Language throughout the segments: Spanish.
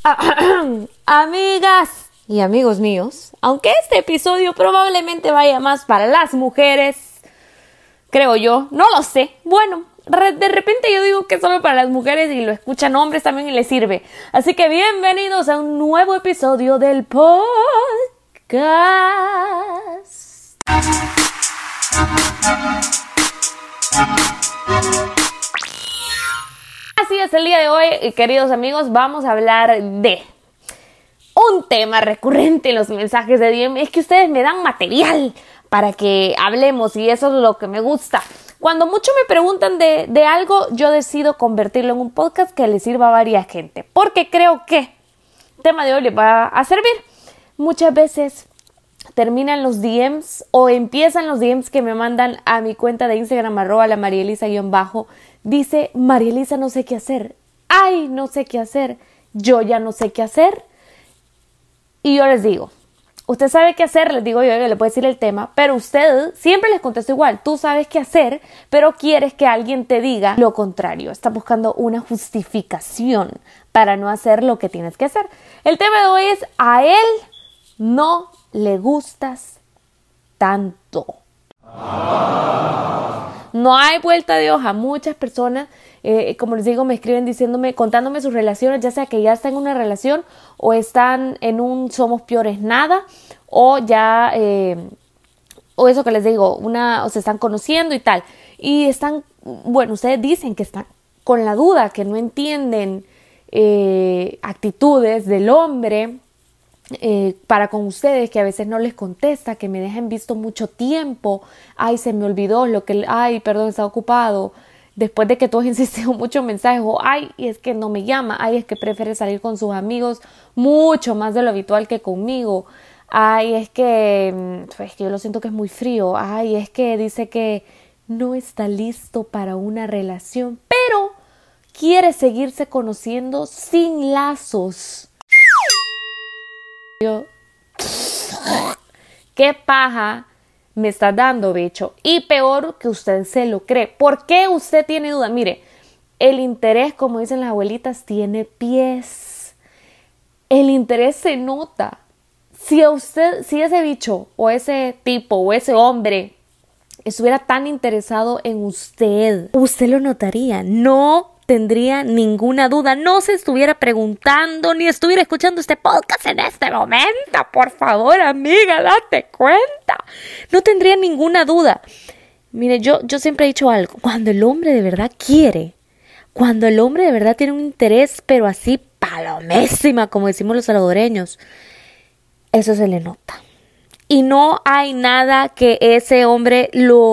Amigas y amigos míos, aunque este episodio probablemente vaya más para las mujeres, creo yo, no lo sé. Bueno, de repente yo digo que es solo para las mujeres y lo escuchan hombres también y les sirve. Así que bienvenidos a un nuevo episodio del podcast. Así es, el día de hoy, queridos amigos, vamos a hablar de un tema recurrente en los mensajes de DM. Es que ustedes me dan material para que hablemos y eso es lo que me gusta. Cuando mucho me preguntan de algo, yo decido convertirlo en un podcast que le sirva a varias gente. Porque creo que el tema de hoy les va a servir. Muchas veces terminan los DMs o empiezan los DMs que me mandan a mi cuenta de Instagram, @laMarielisa_. Dice, Marielisa, no sé qué hacer. Ay, no sé qué hacer. Yo ya no sé qué hacer. Y yo les digo, usted sabe qué hacer, les digo yo le puedo decir el tema, pero usted siempre les contesto igual. Tú sabes qué hacer, pero quieres que alguien te diga lo contrario. Estás buscando una justificación para no hacer lo que tienes que hacer. El tema de hoy es, a él no le gustas tanto. No hay vuelta de hoja. Muchas personas, como les digo, me escriben diciéndome, contándome sus relaciones, ya sea que ya están en una relación o están en un somos peores nada, o ya, o eso que les digo, o se están conociendo y tal. Y están, bueno, ustedes dicen que están con la duda, que no entienden actitudes del hombre para con ustedes, que a veces no les contesta, que me dejan visto mucho tiempo, ay, se me olvidó ay, perdón, está ocupado, después de que tú has insistido mucho en mensajes, o ay, y es que no me llama, ay, es que prefiere salir con sus amigos mucho más de lo habitual que conmigo, ay, es que yo lo siento que es muy frío, ay, es que dice que no está listo para una relación, pero quiere seguirse conociendo sin lazos. ¿Qué paja me está dando, bicho? Y peor que usted se lo cree. ¿Por qué usted tiene duda? Mire, el interés, como dicen las abuelitas, tiene pies. El interés se nota. Si ese bicho o ese tipo o ese hombre estuviera tan interesado en usted lo notaría. No tendría ninguna duda, no se estuviera preguntando ni estuviera escuchando este podcast en este momento. Por favor, amiga, date cuenta. No tendría ninguna duda. Mire, yo siempre he dicho algo. Cuando el hombre de verdad quiere, cuando el hombre de verdad tiene un interés, pero así palomésima, como decimos los salvadoreños, eso se le nota. Y no hay nada que a ese hombre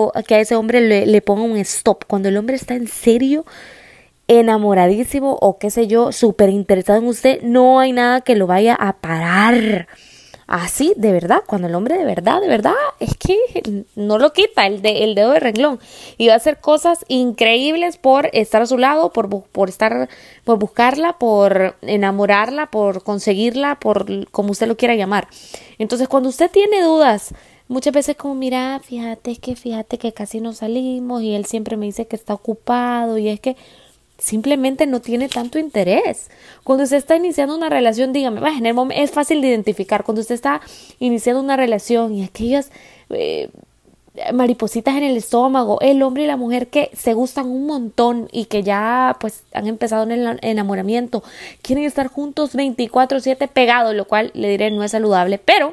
le ponga un stop. Cuando el hombre está en serio, enamoradísimo o qué sé yo, súper interesado en usted, no hay nada que lo vaya a parar. Así, de verdad, cuando el hombre de verdad, es que no lo quita el dedo de renglón y va a hacer cosas increíbles por estar a su lado, por buscarla, por enamorarla, por conseguirla, por como usted lo quiera llamar. Entonces, cuando usted tiene dudas, muchas veces como, mira, fíjate que casi no salimos y él siempre me dice que está ocupado y es que simplemente no tiene tanto interés. Cuando usted está iniciando una relación, dígame, en el momento es fácil de identificar. Cuando usted está iniciando una relación y aquellas maripositas en el estómago, el hombre y la mujer que se gustan un montón y que ya pues han empezado en el enamoramiento, quieren estar juntos 24/7 pegados, lo cual le diré no es saludable, pero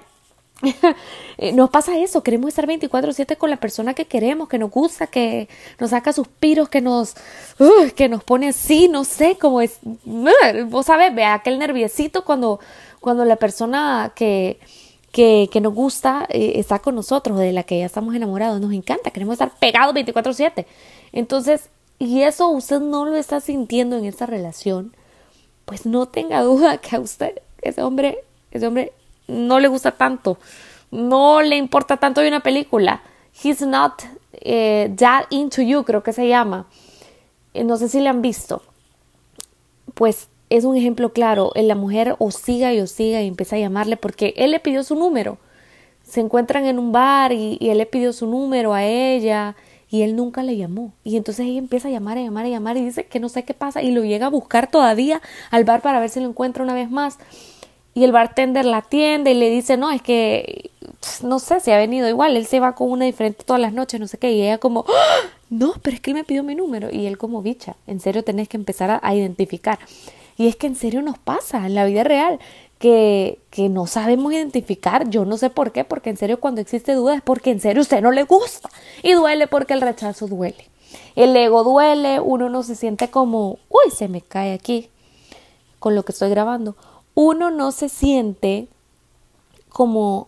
nos pasa eso, queremos estar 24/7 con la persona que queremos, que nos gusta, que nos saca suspiros, que nos pone así, no sé cómo es, vos sabés, vea aquel nerviosito cuando la persona que nos gusta está con nosotros, de la que ya estamos enamorados, nos encanta, queremos estar pegados 24/7. Entonces, y eso usted no lo está sintiendo en esta relación, pues no tenga duda que a usted, ese hombre no le gusta tanto, no le importa tanto de una película. He's not that into you, creo que se llama. No sé si le han visto. Pues es un ejemplo claro. La mujer osiga y empieza a llamarle porque él le pidió su número. Se encuentran en un bar y él le pidió su número a ella y él nunca le llamó. Y entonces ella empieza a llamar y dice que no sé qué pasa y lo llega a buscar todavía al bar para ver si lo encuentra una vez más. Y el bartender la atiende y le dice, no, es que no sé si ha venido igual, él se va con una diferente todas las noches, no sé qué. Y ella como, ¡ah! No, pero es que él me pidió mi número. Y él como, bicha, en serio tenés que empezar a identificar. Y es que en serio nos pasa en la vida real que no sabemos identificar. Yo no sé por qué, porque en serio cuando existe duda es porque en serio a usted no le gusta. Y duele porque el rechazo duele. El ego duele, uno no se siente como, uy, se me cae aquí con lo que estoy grabando. Uno no se siente como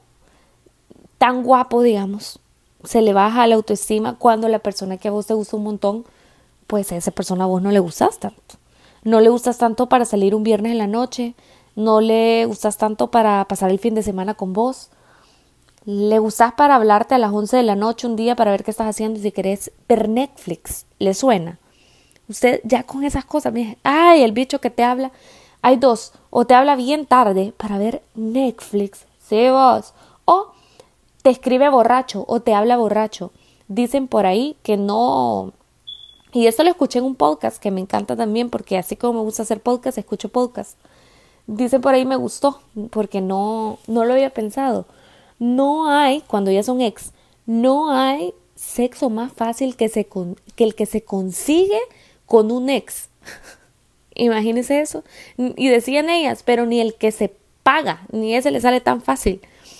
tan guapo, digamos. Se le baja la autoestima cuando la persona que a vos te gusta un montón, pues a esa persona a vos no le gustas tanto. No le gustas tanto para salir un viernes en la noche, no le gustas tanto para pasar el fin de semana con vos. Le gustas para hablarte a las 11 de la noche un día para ver qué estás haciendo y si querés ver Netflix. ¿Le suena? Usted ya con esas cosas, mire, ay, el bicho que te habla. Hay dos, o te habla bien tarde para ver Netflix, sí vos, o te escribe borracho o te habla borracho. Dicen por ahí que no, y esto lo escuché en un podcast que me encanta también porque así como me gusta hacer podcast, escucho podcast. Dicen por ahí me gustó porque no lo había pensado. No hay, cuando ya son ex, no hay sexo más fácil que el que se consigue con un ex. Imagínense eso. Y decían ellas, pero ni el que se paga, ni ese le sale tan fácil.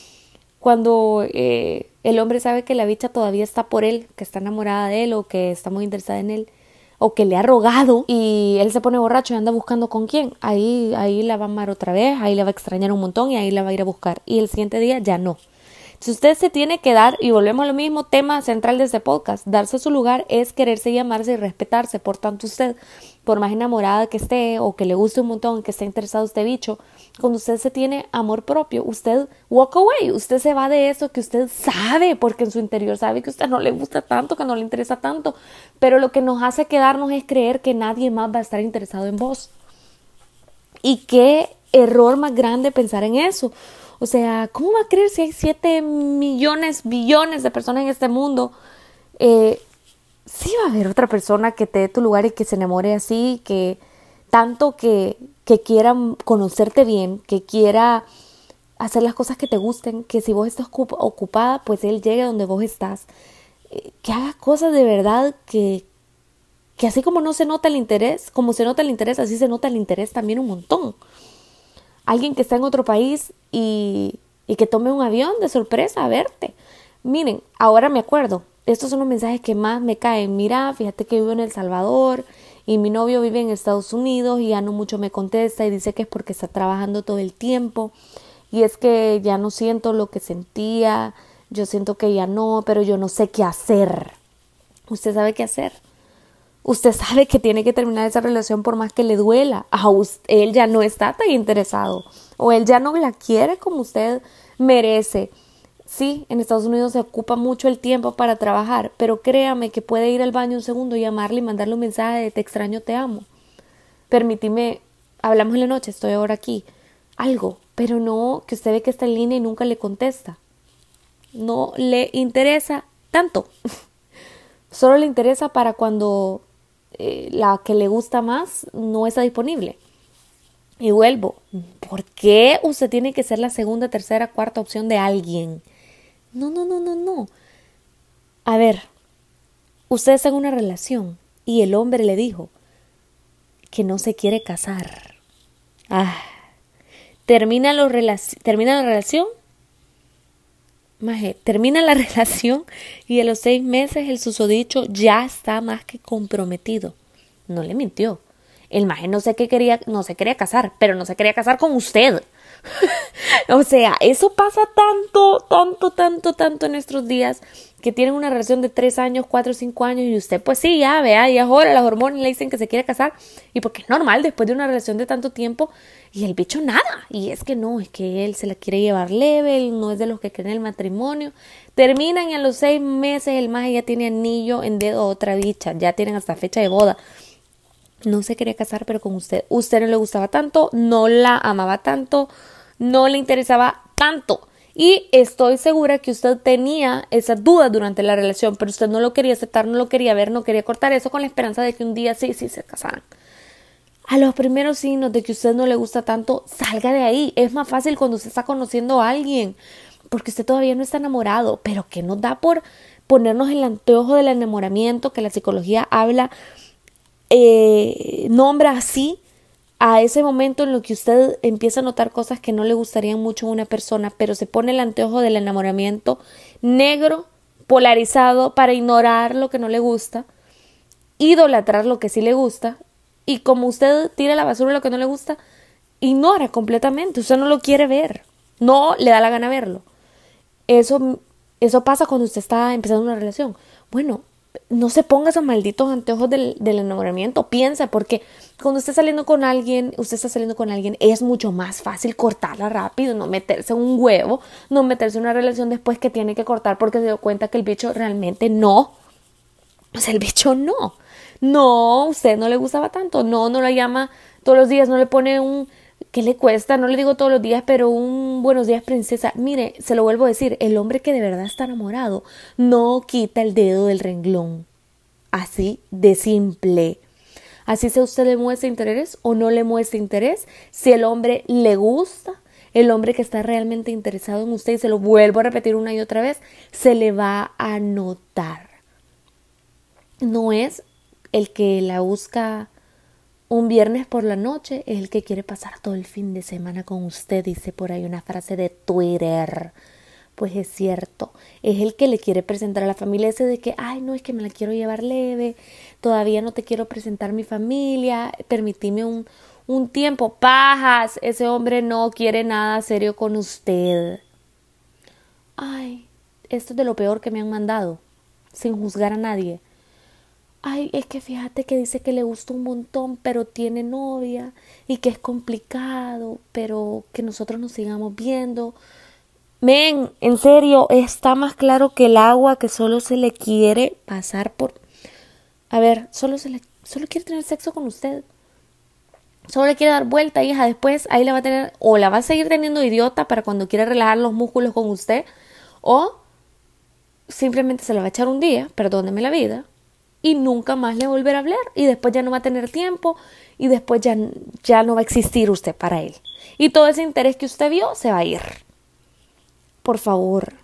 Cuando el hombre sabe que la bicha todavía está por él, que está enamorada de él o que está muy interesada en él, o que le ha rogado y él se pone borracho y anda buscando con quién, ahí la va a amar otra vez, ahí la va a extrañar un montón y ahí la va a ir a buscar. Y el siguiente día ya no. Si usted se tiene que dar, y volvemos a lo mismo, tema central de este podcast, darse su lugar es quererse y amarse y respetarse. Por tanto, usted, por más enamorada que esté o que le guste un montón, que esté interesado este bicho, cuando usted se tiene amor propio, usted walk away, usted se va de eso que usted sabe, porque en su interior sabe que a usted no le gusta tanto, que no le interesa tanto, pero lo que nos hace quedarnos es creer que nadie más va a estar interesado en vos. Y qué error más grande pensar en eso. O sea, ¿cómo va a creer si hay 7 millones, billones de personas en este mundo? Sí va a haber otra persona que te dé tu lugar y que se enamore así, que tanto que quiera conocerte bien, que quiera hacer las cosas que te gusten, que si vos estás ocupada, pues él llegue donde vos estás. Que haga cosas de verdad que así como no se nota el interés, como se nota el interés, así se nota el interés también un montón. Alguien que está en otro país y que tome un avión de sorpresa a verte. Miren, ahora me acuerdo, estos son los mensajes que más me caen. Mira, fíjate que vivo en El Salvador y mi novio vive en Estados Unidos y ya no mucho me contesta y dice que es porque está trabajando todo el tiempo y es que ya no siento lo que sentía, yo siento que ya no, pero yo no sé qué hacer. ¿Usted sabe qué hacer? Usted sabe que tiene que terminar esa relación por más que le duela. Él ya no está tan interesado o él ya no la quiere como usted merece. Sí, en Estados Unidos se ocupa mucho el tiempo para trabajar, pero créame que puede ir al baño un segundo, llamarle y mandarle un mensaje de te extraño, te amo. Permíteme, hablamos en la noche, estoy ahora aquí. Algo, pero no que usted ve que está en línea y nunca le contesta. No le interesa tanto. Solo le interesa para cuando la que le gusta más no está disponible. Y vuelvo, ¿por qué usted tiene que ser la segunda, tercera, cuarta opción de alguien? No. A ver, usted está en una relación y el hombre le dijo que no se quiere casar. Termina la relación. Maje, termina la relación y a los 6 meses el susodicho ya está más que comprometido. No le mintió. El maje no se quería casar, pero no se quería casar con usted. O sea, eso pasa tanto en nuestros días, que tienen una relación de 3 años, 4, 5 años y usted pues sí, ya vea, ya es hora, las hormonas le dicen que se quiere casar y porque es normal después de una relación de tanto tiempo y el bicho nada, y es que no, es que él se la quiere llevar leve, él no es de los que creen en el matrimonio. Terminan y a los 6 meses el maje ya tiene anillo en dedo otra bicha, ya tienen hasta fecha de boda. No se quería casar, pero con usted no le gustaba tanto, no la amaba tanto, no le interesaba tanto. Y estoy segura que usted tenía esas dudas durante la relación, pero usted no lo quería aceptar, no lo quería ver, no quería cortar eso con la esperanza de que un día sí se casaran. A los primeros signos de que usted no le gusta tanto, salga de ahí. Es más fácil cuando usted está conociendo a alguien, porque usted todavía no está enamorado. Pero ¿qué nos da por ponernos el anteojo del enamoramiento que la psicología habla, nombra así a ese momento en lo que usted empieza a notar cosas que no le gustarían mucho a una persona, pero se pone el anteojo del enamoramiento negro, polarizado, para ignorar lo que no le gusta, idolatrar lo que sí le gusta, y como usted tira a la basura lo que no le gusta, ignora completamente, usted no lo quiere ver, no le da la gana verlo. Eso pasa cuando usted está empezando una relación. Bueno, no se ponga esos malditos anteojos del enamoramiento, piensa, porque cuando usted está saliendo con alguien, es mucho más fácil cortarla rápido, no meterse en un huevo, no meterse en una relación después que tiene que cortar porque se dio cuenta que el bicho realmente no. O sea, el bicho no, usted no le gustaba tanto, no lo llama todos los días, no le pone un, ¿qué le cuesta? No le digo todos los días, pero un buenos días, princesa. Mire, se lo vuelvo a decir, el hombre que de verdad está enamorado no quita el dedo del renglón. Así de simple. Así sea usted le muestra interés o no le muestra interés, si el hombre le gusta, el hombre que está realmente interesado en usted, y se lo vuelvo a repetir una y otra vez, se le va a notar. No es el que la busca un viernes por la noche, es el que quiere pasar todo el fin de semana con usted, dice por ahí una frase de Twitter. Pues es cierto, es el que le quiere presentar a la familia ese de que, ay, no, es que me la quiero llevar leve, todavía no te quiero presentar mi familia, permitime un tiempo, pajas, ese hombre no quiere nada serio con usted. Ay, esto es de lo peor que me han mandado, sin juzgar a nadie. Ay, es que fíjate que dice que le gusta un montón, pero tiene novia y que es complicado, pero que nosotros nos sigamos viendo. Men, en serio, está más claro que el agua que solo se le quiere pasar por... A ver, solo quiere tener sexo con usted. Solo le quiere dar vuelta, hija. Después ahí la va a tener, o la va a seguir teniendo idiota para cuando quiera relajar los músculos con usted, o simplemente se la va a echar un día, perdóneme la vida, y nunca más le volverá a hablar, y después ya no va a tener tiempo, y después ya no va a existir usted para él. Y todo ese interés que usted vio se va a ir. Por favor,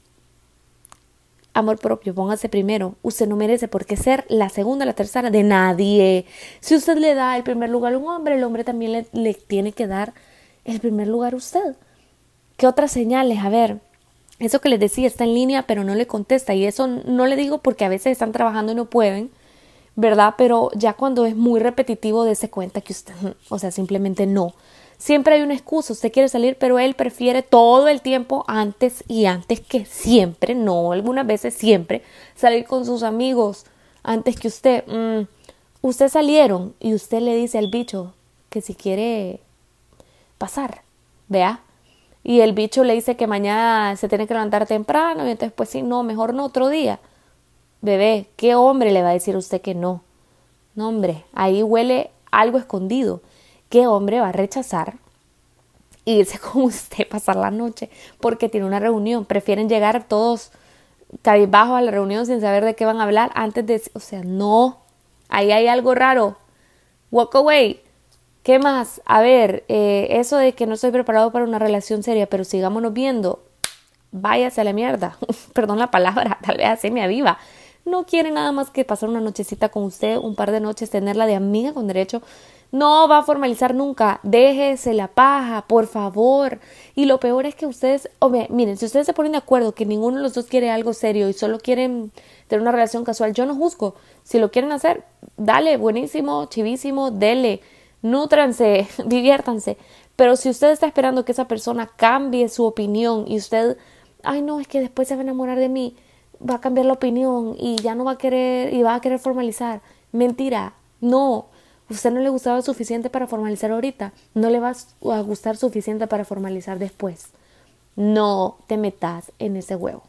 amor propio, póngase primero. Usted no merece por qué ser la segunda, la tercera de nadie. Si usted le da el primer lugar a un hombre, el hombre también le tiene que dar el primer lugar a usted. ¿Qué otras señales? A ver, eso que les decía, está en línea pero no le contesta, y eso no le digo porque a veces están trabajando y no pueden, ¿verdad? Pero ya cuando es muy repetitivo, dése cuenta que usted, o sea, simplemente no. Siempre hay una excusa, usted quiere salir, pero él prefiere todo el tiempo antes que siempre, no algunas veces, siempre, salir con sus amigos antes que usted. Ustedes salieron y usted le dice al bicho que si quiere pasar, ¿vea? Y el bicho le dice que mañana se tiene que levantar temprano, y entonces pues sí, no, mejor no, otro día. Bebé, ¿qué hombre le va a decir a usted que no? No, hombre, ahí huele algo escondido. ¿Qué hombre va a rechazar irse con usted, pasar la noche porque tiene una reunión? Prefieren llegar todos cabizbajos a la reunión sin saber de qué van a hablar antes de... O sea, no, ahí hay algo raro. Walk away. ¿Qué más? A ver, eso de que no estoy preparado para una relación seria, pero sigámonos viendo. Váyase a la mierda. Perdón la palabra, tal vez así me aviva. No quiere nada más que pasar una nochecita con usted, un par de noches, tenerla de amiga con derecho. No va a formalizar nunca. Déjese la paja, por favor. Y lo peor es que ustedes, miren, si ustedes se ponen de acuerdo que ninguno de los dos quiere algo serio y solo quieren tener una relación casual, yo no juzgo. Si lo quieren hacer, dale, buenísimo, chivísimo, dele. Nútranse, diviértanse. Pero si usted está esperando que esa persona cambie su opinión y usted, ay no, es que después se va a enamorar de mí, va a cambiar la opinión y ya no va a querer, y va a querer formalizar. Mentira, no. Usted no le gustaba suficiente para formalizar ahorita, no le va a gustar suficiente para formalizar después. No te metas en ese huevo.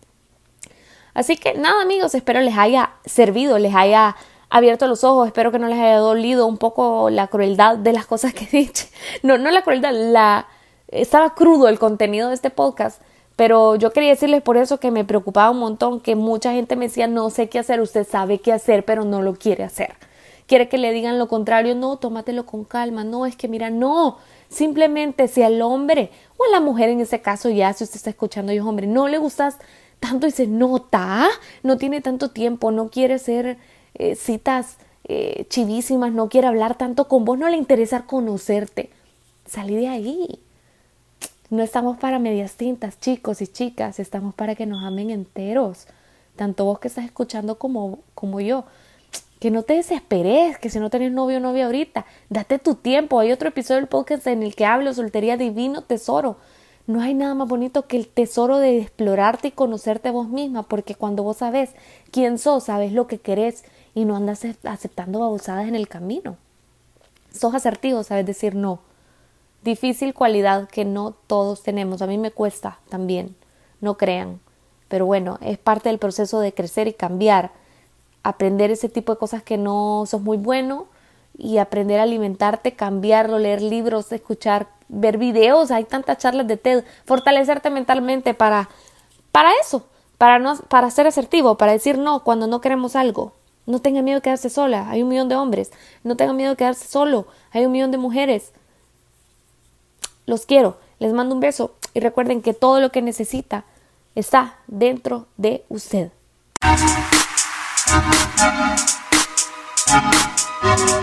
Así que nada, amigos, espero les haya servido, les haya abierto los ojos, espero que no les haya dolido un poco la crueldad de las cosas que dije. No la crueldad, estaba crudo el contenido de este podcast, Pero yo quería decirles por eso que me preocupaba un montón, que mucha gente me decía, no sé qué hacer, usted sabe qué hacer, pero no lo quiere hacer. Quiere que le digan lo contrario, no, tómatelo con calma, no, es que mira, no, simplemente si al hombre o a la mujer en ese caso ya, si usted está escuchando y es hombre, no le gustas tanto y se nota, no tiene tanto tiempo, no quiere hacer citas chivísimas, no quiere hablar tanto con vos, no le interesa conocerte, salí de ahí. No estamos para medias tintas, chicos y chicas, estamos para que nos amen enteros, tanto vos que estás escuchando como yo. Que no te desesperes, que si no tenés novio o novia ahorita, date tu tiempo. Hay otro episodio del podcast en el que hablo soltería divino tesoro. No hay nada más bonito que el tesoro de explorarte y conocerte vos misma, porque cuando vos sabés quién sos, sabés lo que querés y no andas aceptando babosadas en el camino. Sos asertivo, sabes decir no. Difícil cualidad que no todos tenemos. A mí me cuesta también, no crean. Pero bueno, es parte del proceso de crecer y cambiar. Aprender ese tipo de cosas que no sos muy bueno y aprender a alimentarte, cambiarlo, leer libros, escuchar, ver videos. Hay tantas charlas de TED. Fortalecerte mentalmente para eso, para ser asertivo, para decir no cuando no queremos algo. No tenga miedo de quedarse sola. Hay 1,000,000 de hombres. No tenga miedo de quedarse solo. Hay 1,000,000 de mujeres. Los quiero, les mando un beso y recuerden que todo lo que necesita está dentro de usted.